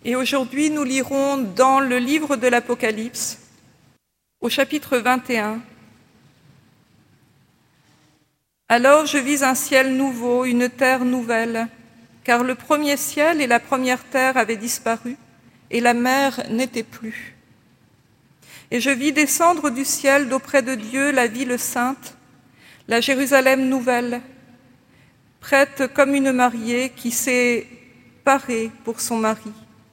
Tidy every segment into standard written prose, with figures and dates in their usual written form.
Et aujourd'hui, nous lirons dans le livre de l'Apocalypse, au chapitre 21. Alors je vis un ciel nouveau, une terre nouvelle, car le premier ciel et la première terre avaient disparu, et la mer n'était plus. Et je vis descendre du ciel d'auprès de Dieu la ville sainte, la Jérusalem nouvelle, prête comme une mariée qui s'est parée pour son mari.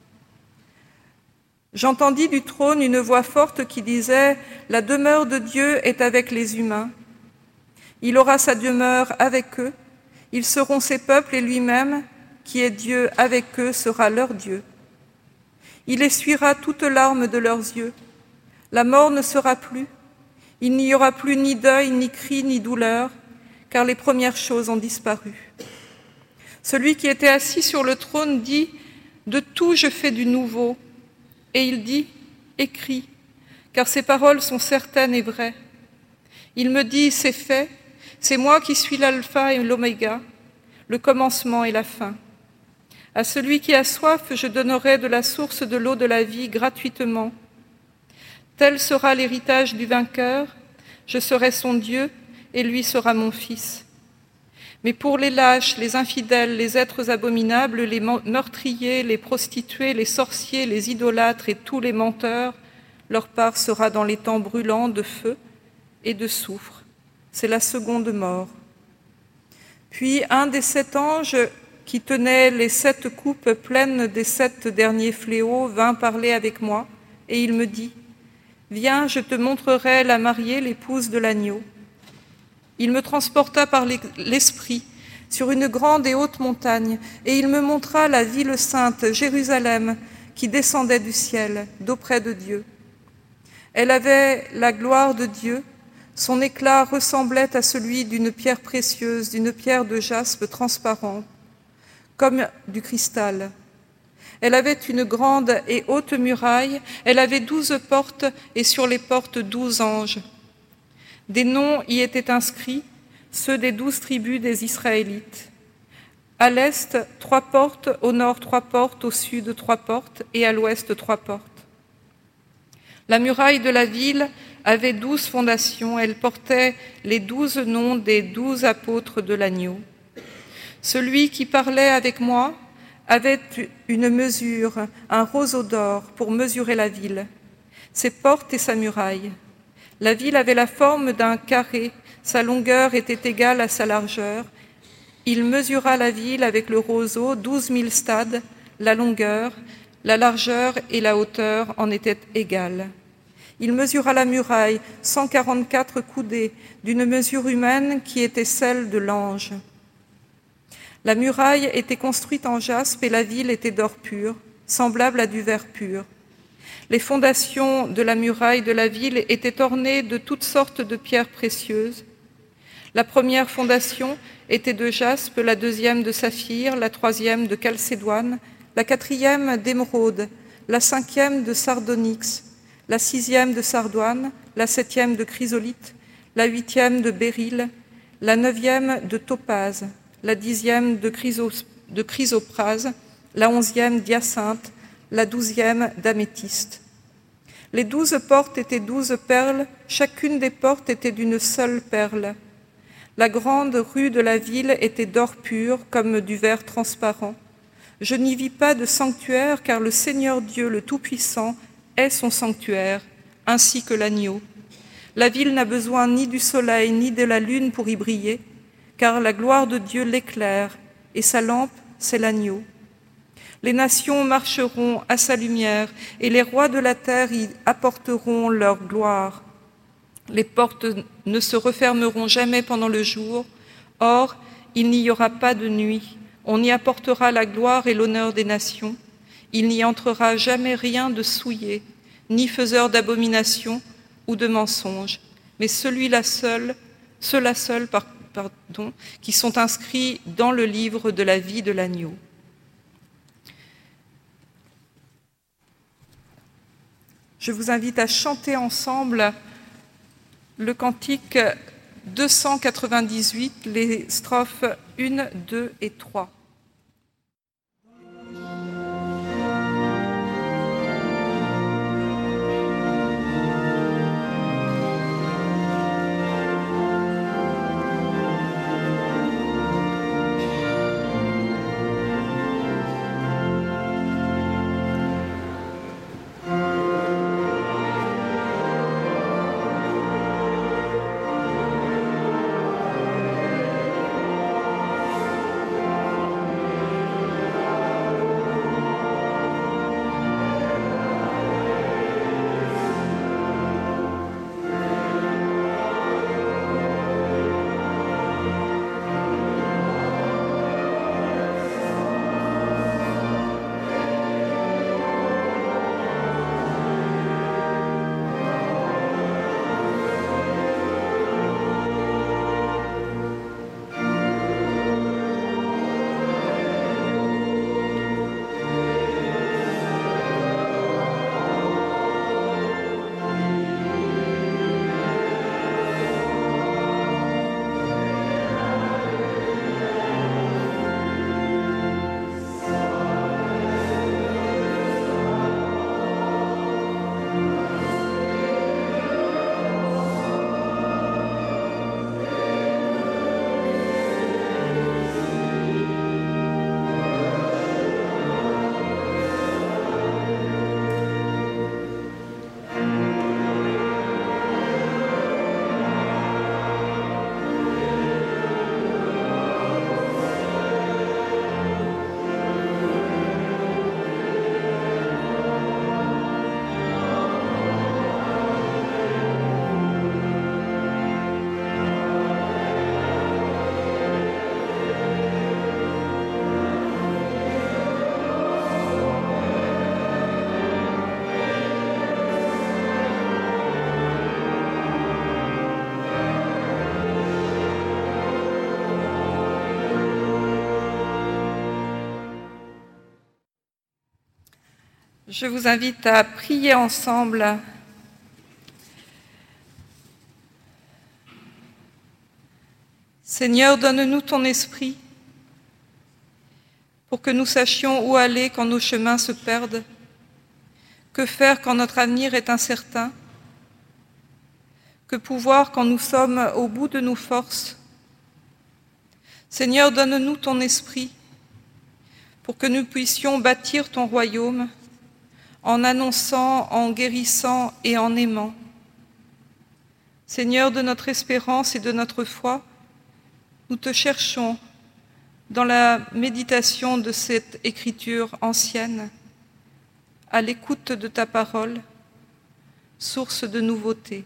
J'entendis du trône une voix forte qui disait « La demeure de Dieu est avec les humains. Il aura sa demeure avec eux, ils seront ses peuples et lui-même, qui est Dieu avec eux, sera leur Dieu. Il essuiera toute larme de leurs yeux. La mort ne sera plus. Il n'y aura plus ni deuil, ni cri, ni douleur, car les premières choses ont disparu. Celui qui était assis sur le trône dit « De tout je fais du nouveau ». Et il dit « Écris, car ces paroles sont certaines et vraies. » Il me dit « C'est fait, c'est moi qui suis l'alpha et l'oméga, le commencement et la fin. À celui qui a soif, je donnerai de la source de l'eau de la vie gratuitement. Tel sera l'héritage du vainqueur, je serai son Dieu et lui sera mon fils. Mais pour les lâches, les infidèles, les êtres abominables, les meurtriers, les prostituées, les sorciers, les idolâtres et tous les menteurs, leur part sera dans les temps brûlants de feu et de soufre. C'est la seconde mort. Puis un des 7 anges qui tenait les 7 coupes pleines des 7 derniers fléaux vint parler avec moi, et il me dit « Viens, je te montrerai la mariée, l'épouse de l'agneau. » Il me transporta par l'esprit sur une grande et haute montagne, et il me montra la ville sainte, Jérusalem, qui descendait du ciel, d'auprès de Dieu. Elle avait la gloire de Dieu, son éclat ressemblait à celui d'une pierre précieuse, d'une pierre de jaspe transparente, comme du cristal. Elle avait une grande et haute muraille, elle avait 12 portes, et sur les portes 12 anges. Des noms y étaient inscrits, ceux des 12 tribus des Israélites. À l'est, 3 portes, au nord 3 portes, au sud 3 portes, et à l'ouest 3 portes. La muraille de la ville avait 12 fondations, elle portait les 12 noms des 12 apôtres de l'agneau. Celui qui parlait avec moi avait une mesure, un roseau d'or pour mesurer la ville, ses portes et sa muraille. La ville avait la forme d'un carré, sa longueur était égale à sa largeur. Il mesura la ville avec le roseau, 12 000 stades, la longueur, la largeur et la hauteur en étaient égales. Il mesura la muraille, 144 coudées, d'une mesure humaine qui était celle de l'ange. La muraille était construite en jaspe et la ville était d'or pur, semblable à du verre pur. Les fondations de la muraille de la ville étaient ornées de toutes sortes de pierres précieuses. La première fondation était de jaspe, la deuxième de saphir, la troisième de chalcédoine, la quatrième d'émeraude, la cinquième de sardonyx, la sixième de sardoine, la septième de chrysolite, la huitième de béryl, la neuvième de topaze, la dixième de chrysoprase, la 11e d'hyacinthe, la 12e d'améthyste. Les 12 portes étaient 12 perles, chacune des portes était d'une seule perle. La grande rue de la ville était d'or pur, comme du verre transparent. Je n'y vis pas de sanctuaire, car le Seigneur Dieu, le Tout-Puissant, est son sanctuaire, ainsi que l'agneau. La ville n'a besoin ni du soleil, ni de la lune pour y briller, car la gloire de Dieu l'éclaire, et sa lampe, c'est l'agneau. Les nations marcheront à sa lumière, et les rois de la terre y apporteront leur gloire. Les portes ne se refermeront jamais pendant le jour, or, il n'y aura pas de nuit. On y apportera la gloire et l'honneur des nations. Il n'y entrera jamais rien de souillé, ni faiseur d'abomination ou de mensonge, mais ceux-là seuls, qui sont inscrits dans le livre de la vie de l'agneau. Je vous invite à chanter ensemble le cantique 298, les strophes 1, 2 et 3. Je vous invite à prier ensemble. Seigneur, donne-nous ton esprit pour que nous sachions où aller quand nos chemins se perdent, que faire quand notre avenir est incertain, que pouvoir quand nous sommes au bout de nos forces. Seigneur, donne-nous ton esprit pour que nous puissions bâtir ton royaume en annonçant, en guérissant et en aimant. Seigneur de notre espérance et de notre foi, nous te cherchons dans la méditation de cette écriture ancienne, à l'écoute de ta parole, source de nouveauté.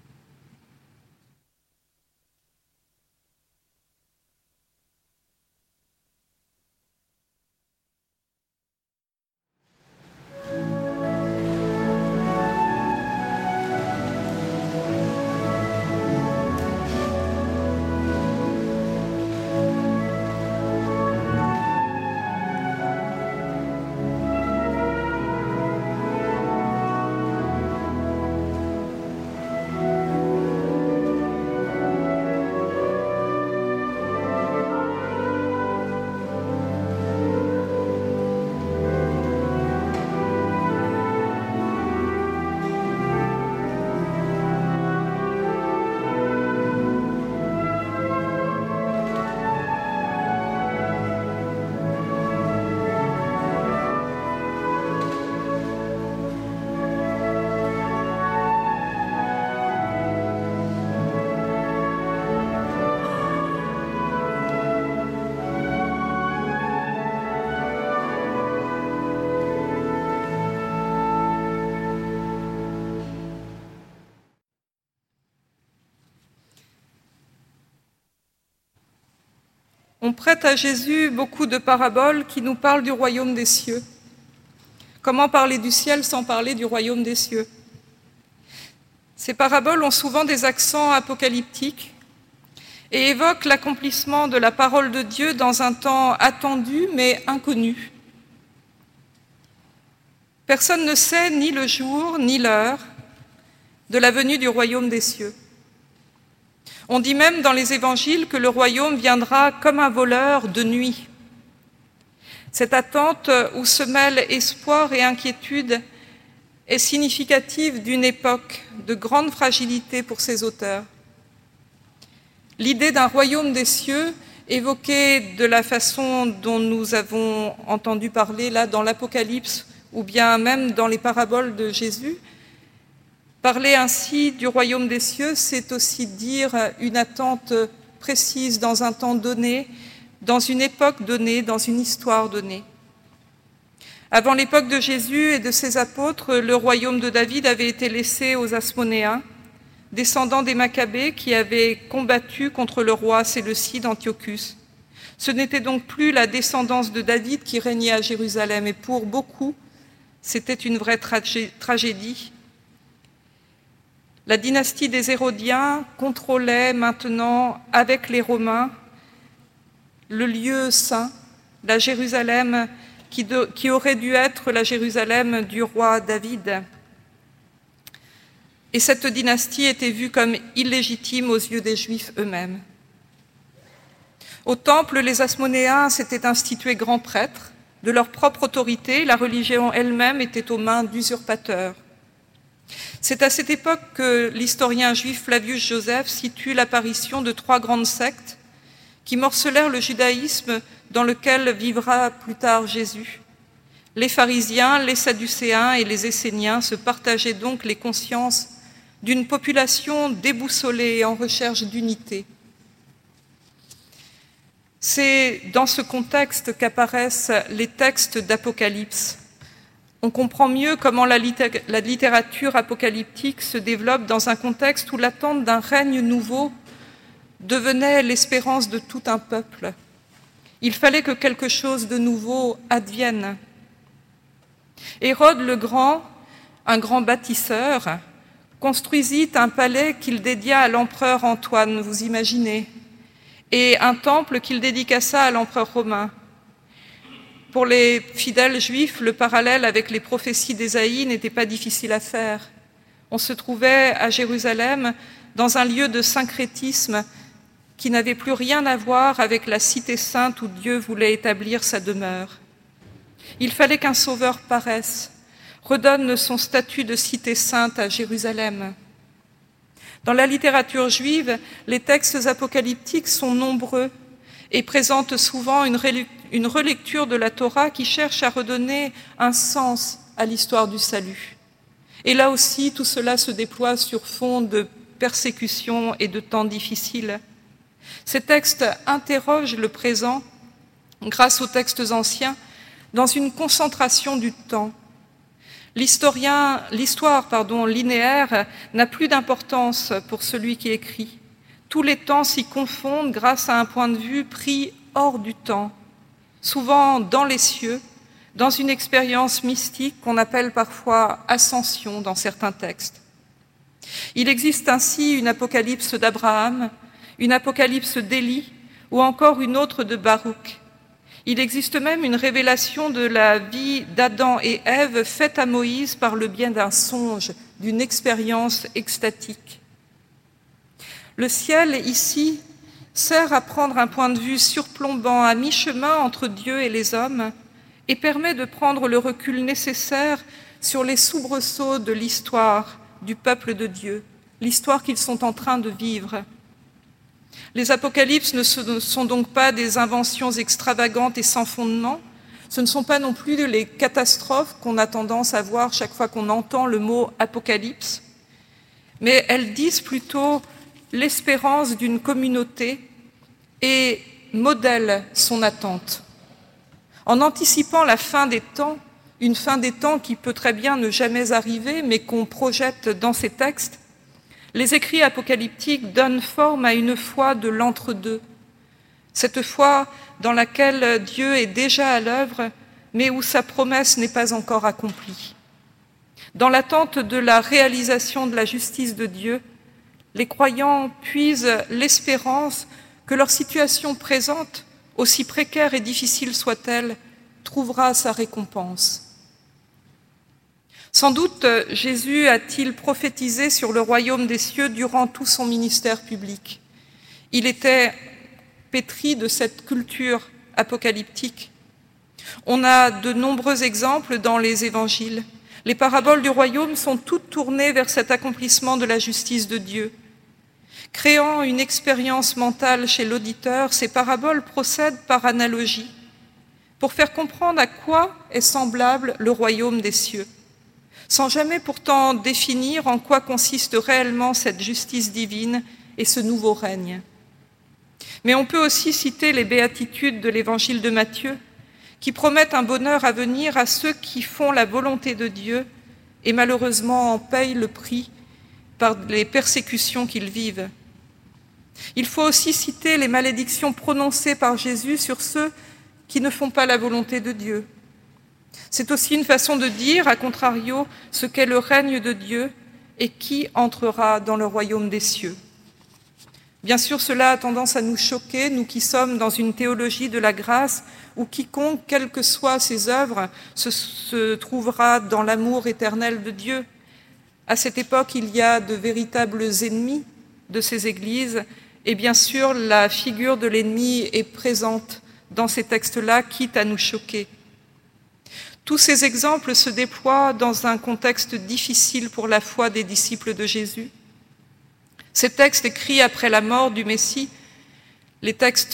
On prête à Jésus beaucoup de paraboles qui nous parlent du royaume des cieux. Comment parler du ciel sans parler du royaume des cieux? Ces paraboles ont souvent des accents apocalyptiques et évoquent l'accomplissement de la parole de Dieu dans un temps attendu mais inconnu. Personne ne sait ni le jour ni l'heure de la venue du royaume des cieux. On dit même dans les évangiles que le royaume viendra comme un voleur de nuit. Cette attente où se mêlent espoir et inquiétude est significative d'une époque de grande fragilité pour ses auteurs. L'idée d'un royaume des cieux, évoquée de la façon dont nous avons entendu parler là dans l'Apocalypse ou bien même dans les paraboles de Jésus, parler ainsi du royaume des cieux, c'est aussi dire une attente précise dans un temps donné, dans une époque donnée, dans une histoire donnée. Avant l'époque de Jésus et de ses apôtres, le royaume de David avait été laissé aux Asmonéens, descendants des Maccabées qui avaient combattu contre le roi séleucide Antiochus. Ce n'était donc plus la descendance de David qui régnait à Jérusalem, et pour beaucoup, c'était une vraie tragédie. La dynastie des Hérodiens contrôlait maintenant, avec les Romains, le lieu saint, la Jérusalem qui aurait dû être la Jérusalem du roi David. Et cette dynastie était vue comme illégitime aux yeux des Juifs eux-mêmes. Au temple, les Asmonéens s'étaient institués grands prêtres. De leur propre autorité, la religion elle-même était aux mains d'usurpateurs. C'est à cette époque que l'historien juif Flavius Joseph situe l'apparition de 3 grandes sectes qui morcelèrent le judaïsme dans lequel vivra plus tard Jésus. Les pharisiens, les sadducéens et les esséniens se partageaient donc les consciences d'une population déboussolée et en recherche d'unité. C'est dans ce contexte qu'apparaissent les textes d'Apocalypse. On comprend mieux comment la littérature apocalyptique se développe dans un contexte où l'attente d'un règne nouveau devenait l'espérance de tout un peuple. Il fallait que quelque chose de nouveau advienne. Hérode le Grand, un grand bâtisseur, construisit un palais qu'il dédia à l'empereur Antoine, vous imaginez, et un temple qu'il dédicaça à l'empereur romain. Pour les fidèles juifs, le parallèle avec les prophéties d'Ésaïe n'était pas difficile à faire. On se trouvait à Jérusalem dans un lieu de syncrétisme qui n'avait plus rien à voir avec la cité sainte où Dieu voulait établir sa demeure. Il fallait qu'un sauveur paraisse, redonne son statut de cité sainte à Jérusalem. Dans la littérature juive, les textes apocalyptiques sont nombreux et présentent souvent une relecture de la Torah qui cherche à redonner un sens à l'histoire du salut. Et là aussi, tout cela se déploie sur fond de persécutions et de temps difficiles. Ces textes interrogent le présent, grâce aux textes anciens, dans une concentration du temps. L'histoire linéaire n'a plus d'importance pour celui qui écrit. Tous les temps s'y confondent grâce à un point de vue pris hors du temps, souvent dans les cieux, dans une expérience mystique qu'on appelle parfois ascension dans certains textes. Il existe ainsi une apocalypse d'Abraham, une apocalypse d'Élie ou encore une autre de Baruch. Il existe même une révélation de la vie d'Adam et Ève faite à Moïse par le biais d'un songe, d'une expérience extatique. Le ciel, ici, sert à prendre un point de vue surplombant à mi-chemin entre Dieu et les hommes et permet de prendre le recul nécessaire sur les soubresauts de l'histoire du peuple de Dieu, l'histoire qu'ils sont en train de vivre. Les apocalypses ne sont donc pas des inventions extravagantes et sans fondement, ce ne sont pas non plus les catastrophes qu'on a tendance à voir chaque fois qu'on entend le mot apocalypse, mais elles disent plutôt l'espérance d'une communauté et modèlent son attente. En anticipant la fin des temps, une fin des temps qui peut très bien ne jamais arriver, mais qu'on projette dans ces textes, les écrits apocalyptiques donnent forme à une foi de l'entre-deux, cette foi dans laquelle Dieu est déjà à l'œuvre, mais où sa promesse n'est pas encore accomplie. Dans l'attente de la réalisation de la justice de Dieu, les croyants puisent l'espérance que leur situation présente, aussi précaire et difficile soit-elle, trouvera sa récompense. Sans doute, Jésus a-t-il prophétisé sur le royaume des cieux durant tout son ministère public. Il était pétri de cette culture apocalyptique. On a de nombreux exemples dans les évangiles. Les paraboles du royaume sont toutes tournées vers cet accomplissement de la justice de Dieu. Créant une expérience mentale chez l'auditeur, ces paraboles procèdent par analogie, pour faire comprendre à quoi est semblable le royaume des cieux, sans jamais pourtant définir en quoi consiste réellement cette justice divine et ce nouveau règne. Mais on peut aussi citer les béatitudes de l'évangile de Matthieu, qui promettent un bonheur à venir à ceux qui font la volonté de Dieu et malheureusement en payent le prix par les persécutions qu'ils vivent. Il faut aussi citer les malédictions prononcées par Jésus sur ceux qui ne font pas la volonté de Dieu. C'est aussi une façon de dire, à contrario, ce qu'est le règne de Dieu et qui entrera dans le royaume des cieux. Bien sûr, cela a tendance à nous choquer, nous qui sommes dans une théologie de la grâce où quiconque, quelles que soient ses œuvres, se trouvera dans l'amour éternel de Dieu. À cette époque, il y a de véritables ennemis de ces églises et bien sûr, la figure de l'ennemi est présente dans ces textes-là, quitte à nous choquer. Tous ces exemples se déploient dans un contexte difficile pour la foi des disciples de Jésus. Ces textes écrits après la mort du Messie, les textes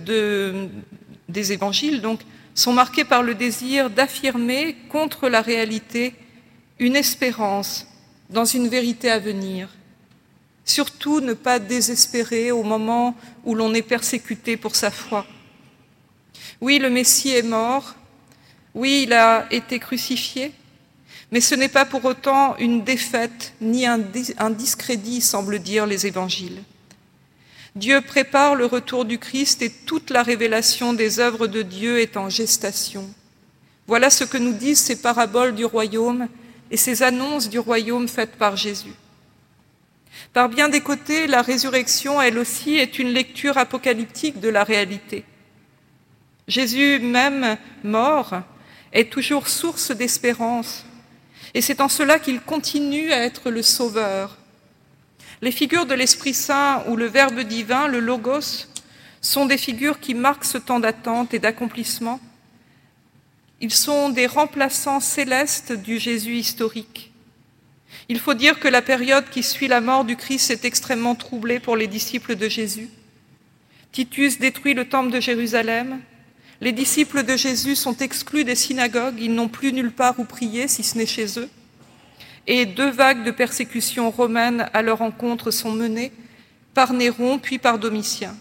des évangiles, donc, sont marqués par le désir d'affirmer contre la réalité une espérance dans une vérité à venir. Surtout ne pas désespérer au moment où l'on est persécuté pour sa foi. Oui, le Messie est mort, oui, il a été crucifié, mais ce n'est pas pour autant une défaite ni un discrédit, semblent dire les évangiles. Dieu prépare le retour du Christ et toute la révélation des œuvres de Dieu est en gestation. Voilà ce que nous disent ces paraboles du royaume et ces annonces du royaume faites par Jésus. Par bien des côtés, la résurrection, elle aussi, est une lecture apocalyptique de la réalité. Jésus, même mort, est toujours source d'espérance. Et c'est en cela qu'il continue à être le Sauveur. Les figures de l'Esprit Saint ou le Verbe divin, le Logos, sont des figures qui marquent ce temps d'attente et d'accomplissement. Ils sont des remplaçants célestes du Jésus historique. Il faut dire que la période qui suit la mort du Christ est extrêmement troublée pour les disciples de Jésus. Titus détruit le temple de Jérusalem. Les disciples de Jésus sont exclus des synagogues, ils n'ont plus nulle part où prier si ce n'est chez eux. Et 2 vagues de persécutions romaines à leur encontre sont menées par Néron puis par Domitien.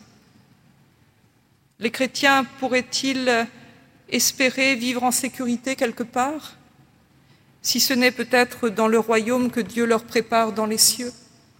Les chrétiens pourraient-ils espérer vivre en sécurité quelque part, si ce n'est peut-être dans le royaume que Dieu leur prépare dans les cieux?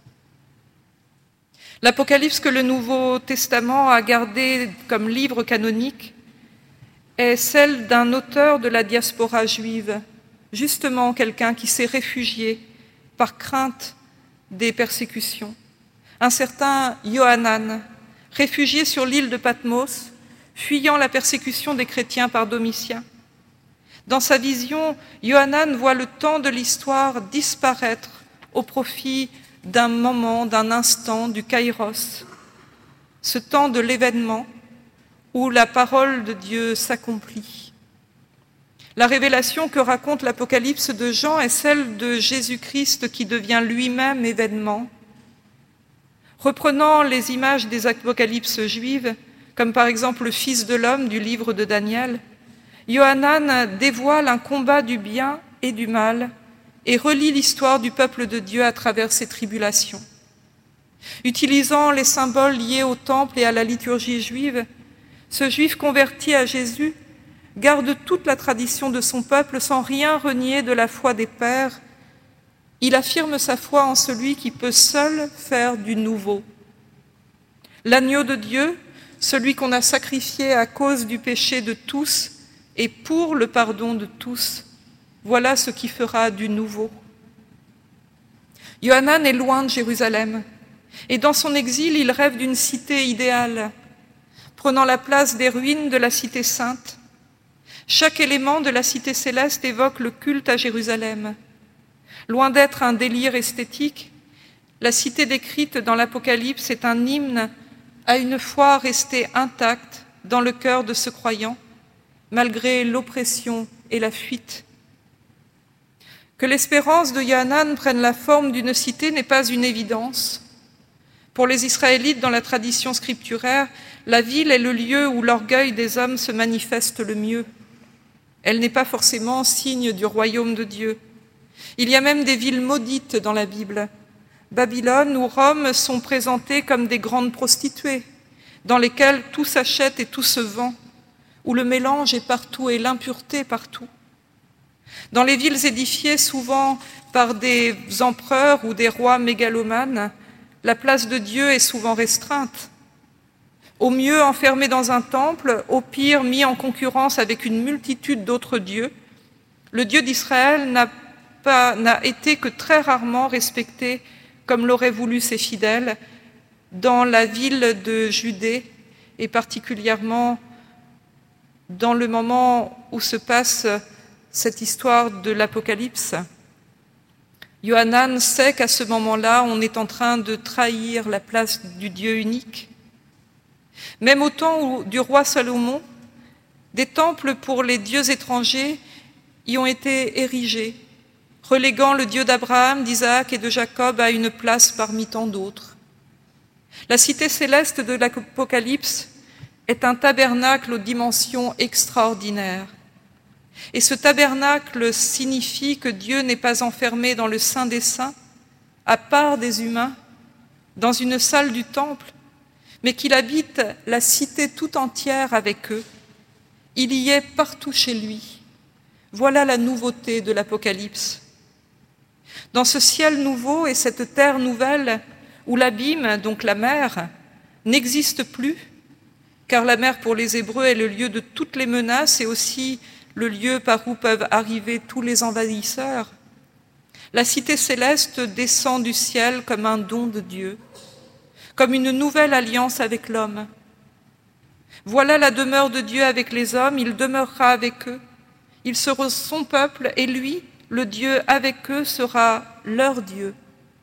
L'Apocalypse que le Nouveau Testament a gardé comme livre canonique est celle d'un auteur de la diaspora juive, justement quelqu'un qui s'est réfugié par crainte des persécutions. Un certain Yohanan, réfugié sur l'île de Patmos, fuyant la persécution des chrétiens par Domitien. Dans sa vision, Yohanan voit le temps de l'histoire disparaître au profit d'un moment, d'un instant, du kairos, ce temps de l'événement où la parole de Dieu s'accomplit. La révélation que raconte l'Apocalypse de Jean est celle de Jésus-Christ qui devient lui-même événement. Reprenant les images des apocalypses juives, comme par exemple le Fils de l'homme du livre de Daniel, Yohanan dévoile un combat du bien et du mal et relie l'histoire du peuple de Dieu à travers ses tribulations. Utilisant les symboles liés au temple et à la liturgie juive, ce juif converti à Jésus garde toute la tradition de son peuple sans rien renier de la foi des pères. Il affirme sa foi en celui qui peut seul faire du nouveau. L'agneau de Dieu, celui qu'on a sacrifié à cause du péché de tous et pour le pardon de tous, voilà ce qui fera du nouveau. Yohanan est loin de Jérusalem, et dans son exil, il rêve d'une cité idéale, prenant la place des ruines de la cité sainte. Chaque élément de la cité céleste évoque le culte à Jérusalem. Loin d'être un délire esthétique, la cité décrite dans l'Apocalypse est un hymne à une foi restée intacte dans le cœur de ce croyant, malgré l'oppression et la fuite. Que l'espérance de Yohanan prenne la forme d'une cité n'est pas une évidence. Pour les Israélites, dans la tradition scripturaire, la ville est le lieu où l'orgueil des hommes se manifeste le mieux. Elle n'est pas forcément signe du royaume de Dieu. Il y a même des villes maudites dans la Bible. Babylone ou Rome sont présentées comme des grandes prostituées, dans lesquelles tout s'achète et tout se vend, où le mélange est partout et l'impureté partout. Dans les villes édifiées souvent par des empereurs ou des rois mégalomanes, la place de Dieu est souvent restreinte. Au mieux enfermé dans un temple, au pire mis en concurrence avec une multitude d'autres dieux, le Dieu d'Israël n'a été que très rarement respecté comme l'auraient voulu ses fidèles dans la ville de Judée et particulièrement dans le moment où se passe cette histoire de l'Apocalypse. Yohanan sait qu'à ce moment-là, on est en train de trahir la place du Dieu unique. Même au temps du roi Salomon, des temples pour les dieux étrangers y ont été érigés, reléguant le Dieu d'Abraham, d'Isaac et de Jacob à une place parmi tant d'autres. La cité céleste de l'Apocalypse est un tabernacle aux dimensions extraordinaires. Et ce tabernacle signifie que Dieu n'est pas enfermé dans le Saint des Saints, à part des humains, dans une salle du temple, mais qu'il habite la cité tout entière avec eux. Il y est partout chez lui. Voilà la nouveauté de l'Apocalypse. Dans ce ciel nouveau et cette terre nouvelle, où l'abîme, donc la mer, n'existe plus, car la mer pour les Hébreux est le lieu de toutes les menaces et aussi le lieu par où peuvent arriver tous les envahisseurs, la cité céleste descend du ciel comme un don de Dieu, comme une nouvelle alliance avec l'homme. Voilà la demeure de Dieu avec les hommes, il demeurera avec eux. Ils seront son peuple et lui, le Dieu avec eux, sera leur Dieu.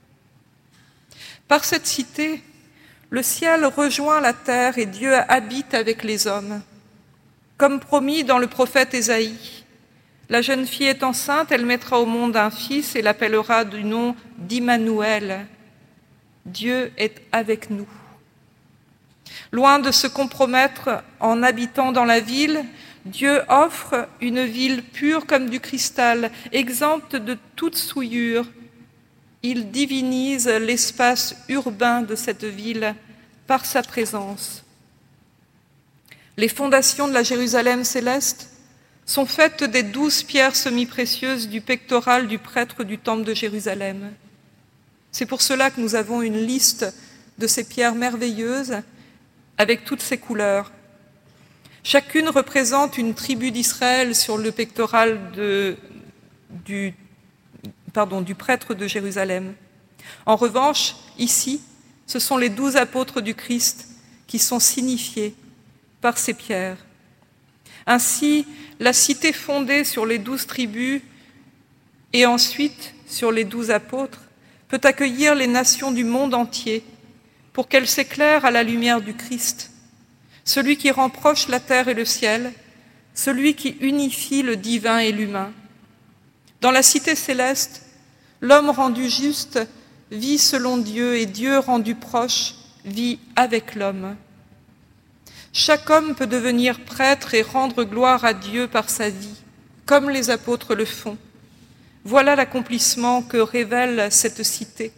Par cette cité, le ciel rejoint la terre et Dieu habite avec les hommes. Comme promis dans le prophète Ésaïe, la jeune fille est enceinte, elle mettra au monde un fils et l'appellera du nom d'Immanuel. Dieu est avec nous. Loin de se compromettre en habitant dans la ville, Dieu offre une ville pure comme du cristal, exempte de toute souillure. Il divinise l'espace urbain de cette ville par sa présence. Les fondations de la Jérusalem céleste sont faites des 12 pierres semi-précieuses du pectoral du prêtre du temple de Jérusalem. C'est pour cela que nous avons une liste de ces pierres merveilleuses avec toutes ces couleurs. Chacune représente une tribu d'Israël sur le pectoral du prêtre de Jérusalem. En revanche, ici, ce sont les 12 apôtres du Christ qui sont signifiés par ces pierres. Ainsi, la cité fondée sur les 12 tribus et ensuite sur les 12 apôtres peut accueillir les nations du monde entier pour qu'elles s'éclairent à la lumière du Christ, celui qui rend proche la terre et le ciel, celui qui unifie le divin et l'humain. Dans la cité céleste, l'homme rendu juste vit selon Dieu et Dieu rendu proche vit avec l'homme. Chaque homme peut devenir prêtre et rendre gloire à Dieu par sa vie, comme les apôtres le font. Voilà l'accomplissement que révèle cette cité.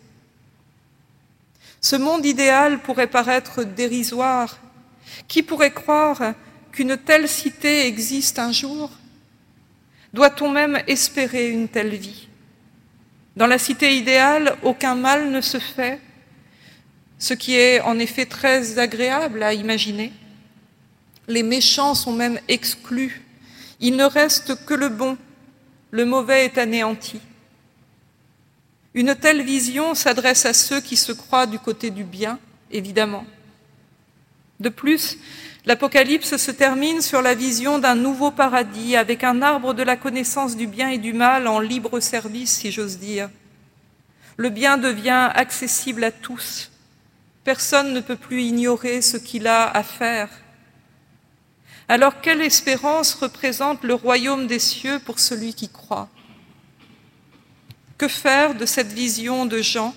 Ce monde idéal pourrait paraître dérisoire. Qui pourrait croire qu'une telle cité existe un jour? Doit-on même espérer une telle vie? Dans la cité idéale, aucun mal ne se fait, ce qui est en effet très agréable à imaginer. Les méchants sont même exclus. Il ne reste que le bon. Le mauvais est anéanti. Une telle vision s'adresse à ceux qui se croient du côté du bien, évidemment. De plus, l'Apocalypse se termine sur la vision d'un nouveau paradis avec un arbre de la connaissance du bien et du mal en libre service, si j'ose dire. Le bien devient accessible à tous. Personne ne peut plus ignorer ce qu'il a à faire. Alors, quelle espérance représente le royaume des cieux pour celui qui croit? Que faire de cette vision de Jean?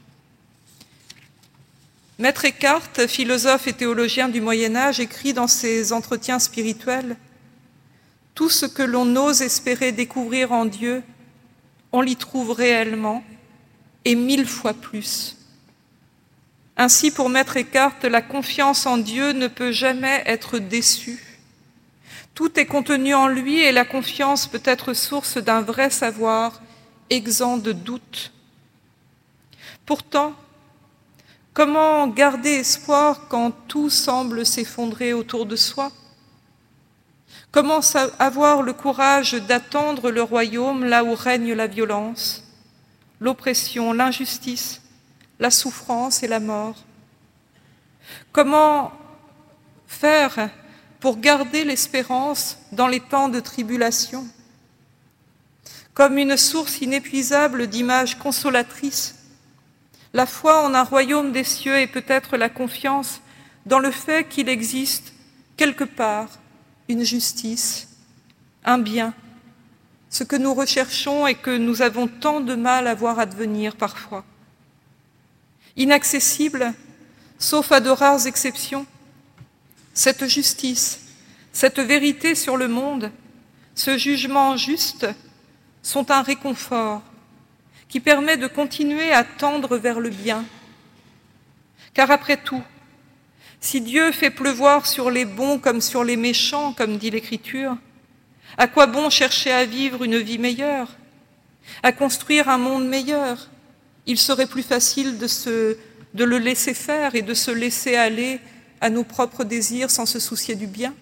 Maître Eckhart, philosophe et théologien du Moyen-Âge, écrit dans ses entretiens spirituels « Tout ce que l'on ose espérer découvrir en Dieu, on l'y trouve réellement, et 1000 fois plus. » Ainsi, pour Maître Eckhart, la confiance en Dieu ne peut jamais être déçue. Tout est contenu en lui et la confiance peut être source d'un vrai savoir, exempt de doute. Pourtant, comment garder espoir quand tout semble s'effondrer autour de soi? Comment avoir le courage d'attendre le royaume là où règne la violence, l'oppression, l'injustice, la souffrance et la mort? Comment faire pour garder l'espérance dans les temps de tribulation? Comme une source inépuisable d'images consolatrices, la foi en un royaume des cieux est peut-être la confiance dans le fait qu'il existe quelque part une justice, un bien, ce que nous recherchons et que nous avons tant de mal à voir advenir parfois. Inaccessible, sauf à de rares exceptions, cette justice, cette vérité sur le monde, ce jugement juste sont un réconfort qui permet de continuer à tendre vers le bien. Car après tout, si Dieu fait pleuvoir sur les bons comme sur les méchants, comme dit l'Écriture, à quoi bon chercher à vivre une vie meilleure, à construire un monde meilleur? Il serait plus facile de le laisser faire et de se laisser aller à nos propres désirs sans se soucier du bien.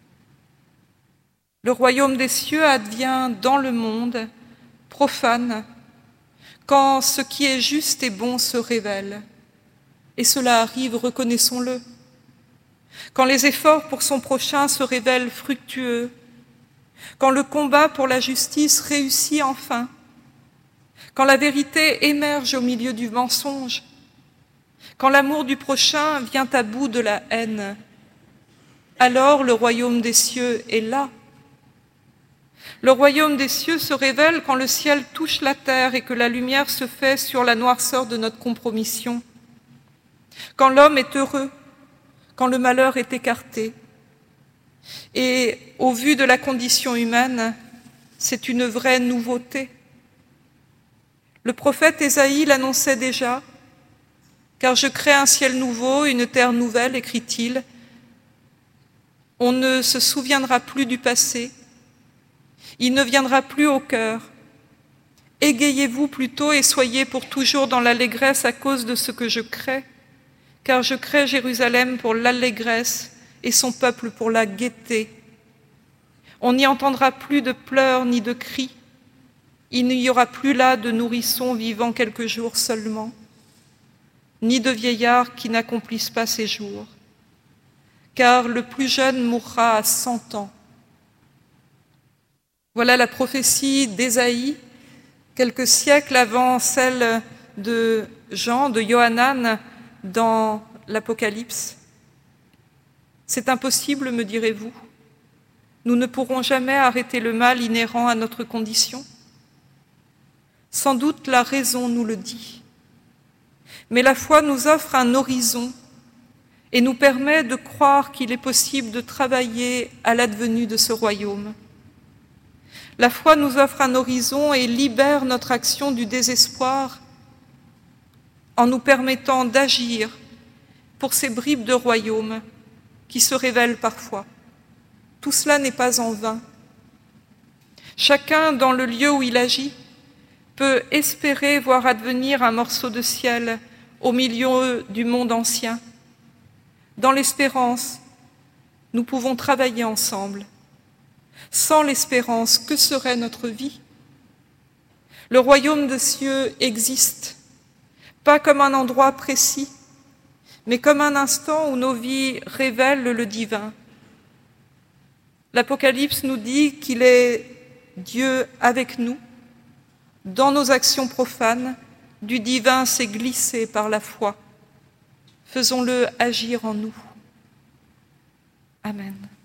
Le royaume des cieux advient dans le monde profane quand ce qui est juste et bon se révèle. Et cela arrive, reconnaissons-le. quand les efforts pour son prochain se révèlent fructueux, quand le combat pour la justice réussit enfin, quand la vérité émerge au milieu du mensonge, quand l'amour du prochain vient à bout de la haine, alors le royaume des cieux est là. Le royaume des cieux se révèle quand le ciel touche la terre et que la lumière se fait sur la noirceur de notre compromission, quand l'homme est heureux, quand le malheur est écarté. Et au vu de la condition humaine, c'est une vraie nouveauté. Le prophète Ésaïe l'annonçait déjà, « Car je crée un ciel nouveau, une terre nouvelle, écrit-il. On ne se souviendra plus du passé, il ne viendra plus au cœur. Égayez-vous plutôt et soyez pour toujours dans l'allégresse à cause de ce que je crée, car je crée Jérusalem pour l'allégresse et son peuple pour la gaieté. On n'y entendra plus de pleurs ni de cris, il n'y aura plus là de nourrissons vivant quelques jours seulement, ni de vieillards qui n'accomplissent pas ses jours, car le plus jeune mourra à 100 ans. » Voilà la prophétie d'Ésaïe, quelques siècles avant celle de Jean, de Yohanan, dans l'Apocalypse. C'est impossible, me direz-vous. Nous ne pourrons jamais arrêter le mal inhérent à notre condition. Sans doute la raison nous le dit. Mais la foi nous offre un horizon et nous permet de croire qu'il est possible de travailler à l'advenue de ce royaume. La foi nous offre un horizon et libère notre action du désespoir en nous permettant d'agir pour ces bribes de royaume qui se révèlent parfois. Tout cela n'est pas en vain. Chacun, dans le lieu où il agit, peut espérer voir advenir un morceau de ciel au milieu du monde ancien. Dans l'espérance, nous pouvons travailler ensemble. Sans l'espérance, que serait notre vie? Le royaume des cieux existe, pas comme un endroit précis, mais comme un instant où nos vies révèlent le divin. L'Apocalypse nous dit qu'il est Dieu avec nous. Dans nos actions profanes, du divin s'est glissé par la foi. Faisons-le agir en nous. Amen.